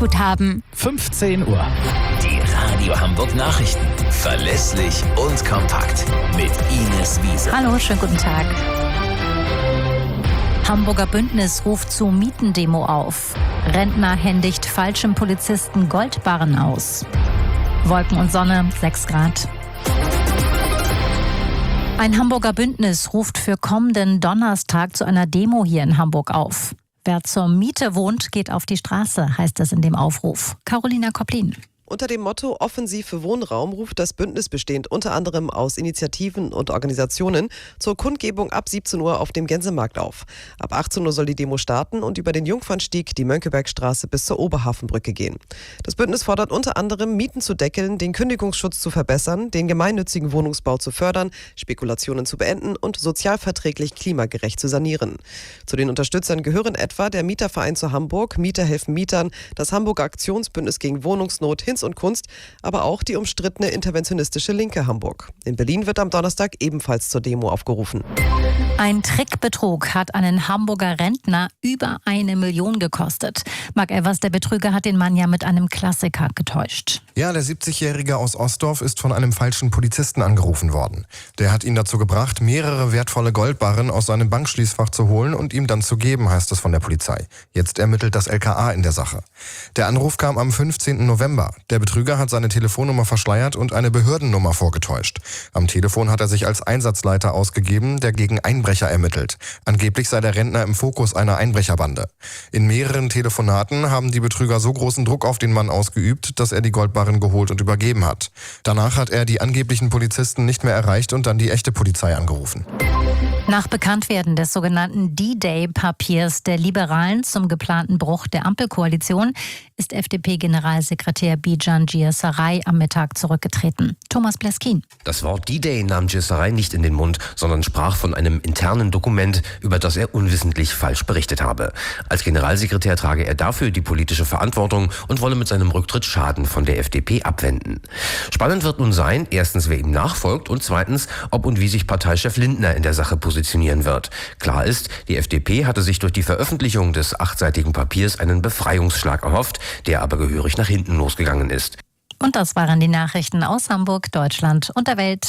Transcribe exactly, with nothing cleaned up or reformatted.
Stadtguthaben. fünfzehn Uhr. Die Radio Hamburg Nachrichten. Verlässlich und kompakt. Mit Ines Wiese. Hallo, schönen guten Tag. Hamburger Bündnis ruft zu Mietendemo auf. Rentner händigt falschem Polizisten Goldbarren aus. Wolken und Sonne, sechs Grad. Ein Hamburger Bündnis ruft für kommenden Donnerstag zu einer Demo hier in Hamburg auf. Wer zur Miete wohnt, geht auf die Straße, heißt es in dem Aufruf. Carolina Koplin. Unter dem Motto Offensiv für Wohnraum ruft das Bündnis, bestehend unter anderem aus Initiativen und Organisationen, zur Kundgebung ab siebzehn Uhr auf dem Gänsemarkt auf. Ab achtzehn Uhr soll die Demo starten und über den Jungfernstieg, die Mönckebergstraße bis zur Oberhafenbrücke gehen. Das Bündnis fordert unter anderem, Mieten zu deckeln, den Kündigungsschutz zu verbessern, den gemeinnützigen Wohnungsbau zu fördern, Spekulationen zu beenden und sozialverträglich klimagerecht zu sanieren. Zu den Unterstützern gehören etwa der Mieterverein zu Hamburg, Mieter helfen Mietern, das Hamburger Aktionsbündnis gegen Wohnungsnot, Hinz und Kunst, aber auch die umstrittene interventionistische Linke Hamburg. In Berlin wird am Donnerstag ebenfalls zur Demo aufgerufen. Ein Trickbetrug hat einen Hamburger Rentner über eine Million gekostet. Marc Evers, der Betrüger, hat den Mann ja mit einem Klassiker getäuscht. Ja, der siebzigjährige aus Ostdorf ist von einem falschen Polizisten angerufen worden. Der hat ihn dazu gebracht, mehrere wertvolle Goldbarren aus seinem Bankschließfach zu holen und ihm dann zu geben, heißt es von der Polizei. Jetzt ermittelt das L K A in der Sache. Der Anruf kam am fünfzehnten November. Der Betrüger hat seine Telefonnummer verschleiert und eine Behördennummer vorgetäuscht. Am Telefon hat er sich als Einsatzleiter ausgegeben, der gegen Einbrecher ermittelt. Angeblich sei der Rentner im Fokus einer Einbrecherbande. In mehreren Telefonaten haben die Betrüger so großen Druck auf den Mann ausgeübt, dass er die Goldbarren geholt und übergeben hat. Danach hat er die angeblichen Polizisten nicht mehr erreicht und dann die echte Polizei angerufen. Nach Bekanntwerden des sogenannten D-Day-Papiers der Liberalen zum geplanten Bruch der Ampelkoalition ist F D P-Generalsekretär Bijan Giessaray am Mittag zurückgetreten. Thomas Bleskin. Das Wort D-Day nahm Giessaray nicht in den Mund, sondern sprach von einem internen Dokument, über das er unwissentlich falsch berichtet habe. Als Generalsekretär trage er dafür die politische Verantwortung und wolle mit seinem Rücktritt Schaden von der F D P abwenden. Spannend wird nun sein, erstens, wer ihm nachfolgt und zweitens, ob und wie sich Parteichef Lindner in der Sache positionieren wird. Klar ist, die F D P hatte sich durch die Veröffentlichung des achtseitigen Papiers einen Befreiungsschlag erhofft, der aber gehörig nach hinten losgegangen ist. Und das waren die Nachrichten aus Hamburg, Deutschland und der Welt.